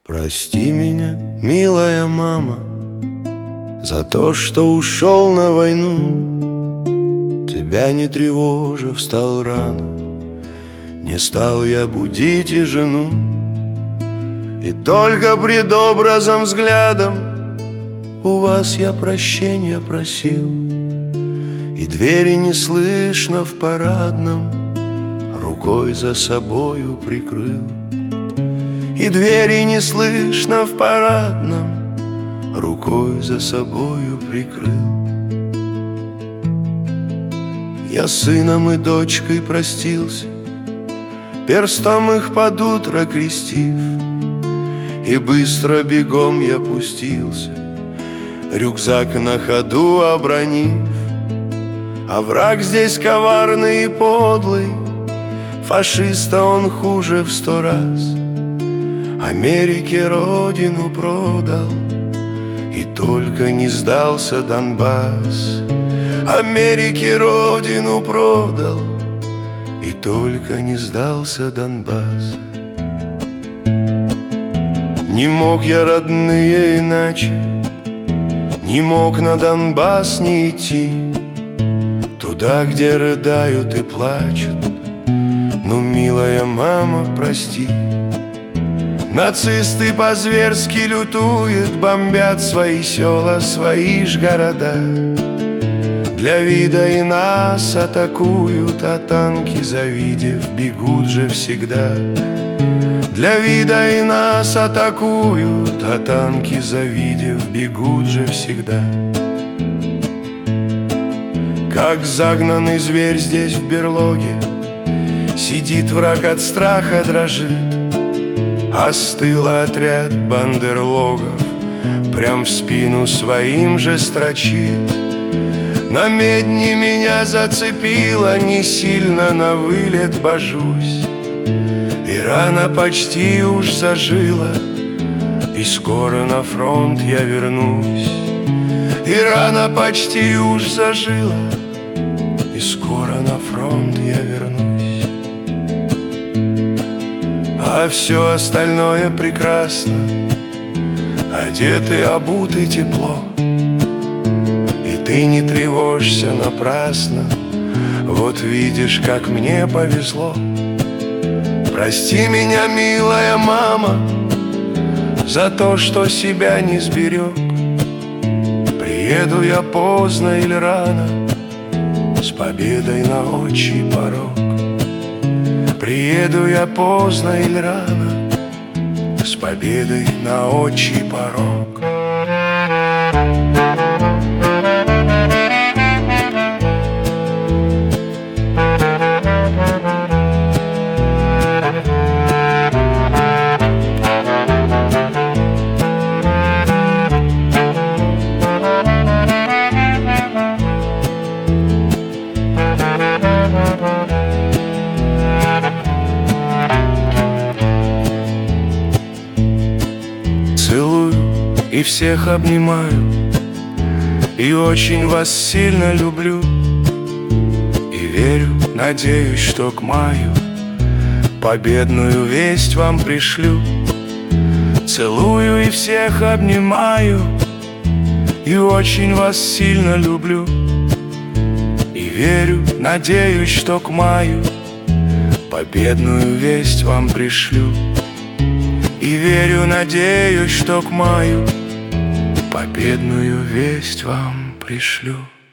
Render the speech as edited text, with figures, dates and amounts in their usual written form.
Прости меня, милая мама, за то, что ушел на войну. Тебя не тревожа, встал рано, не стал я будить и жену. И только пред образом взглядом у вас я прощения просил, и двери не слышно в парадном рукой за собою прикрыл. И двери не слышно в парадном рукой за собою прикрыл. Я сыном и дочкой простился, перстом их под утро крестив, и быстро бегом я пустился, рюкзак на ходу обронив. А враг здесь коварный и подлый, фашиста он хуже в 100 раз. Америке родину продал, и только не сдался Донбасс. Америке родину продал, и только не сдался Донбасс. Не мог я, родные, иначе, не мог на Донбасс не идти, туда, где рыдают и плачут. Ну, милая мама, прости. Нацисты по-зверски лютуют, бомбят свои села, свои ж города. Для вида и нас атакуют, а танки, завидев, бегут же всегда. Для вида и нас атакуют, а танки, завидев, бегут же всегда. Как загнанный зверь здесь в берлоге, сидит враг, от страха дрожит. Остыл отряд бандерлогов, прям в спину своим же строчит. На медне меня зацепило, не сильно на вылет божусь. И рана почти уж зажила, и скоро на фронт я вернусь. И рана почти уж зажила, и скоро на фронт я вернусь. А все остальное прекрасно, одеты, обуты тепло. И ты не тревожься напрасно, вот видишь, как мне повезло. Прости меня, милая мама, за то, что себя не сберег. Приеду я поздно или рано, с победой на отчий порог. Приеду я поздно или рано, с победой на отчий порог. Целую и всех обнимаю, и очень вас сильно люблю. И верю, надеюсь, что к маю победную весть вам пришлю. Целую и всех обнимаю, и очень вас сильно люблю. И верю, надеюсь, что к маю победную весть вам пришлю. И верю, надеюсь, что к маю победную весть вам пришлю.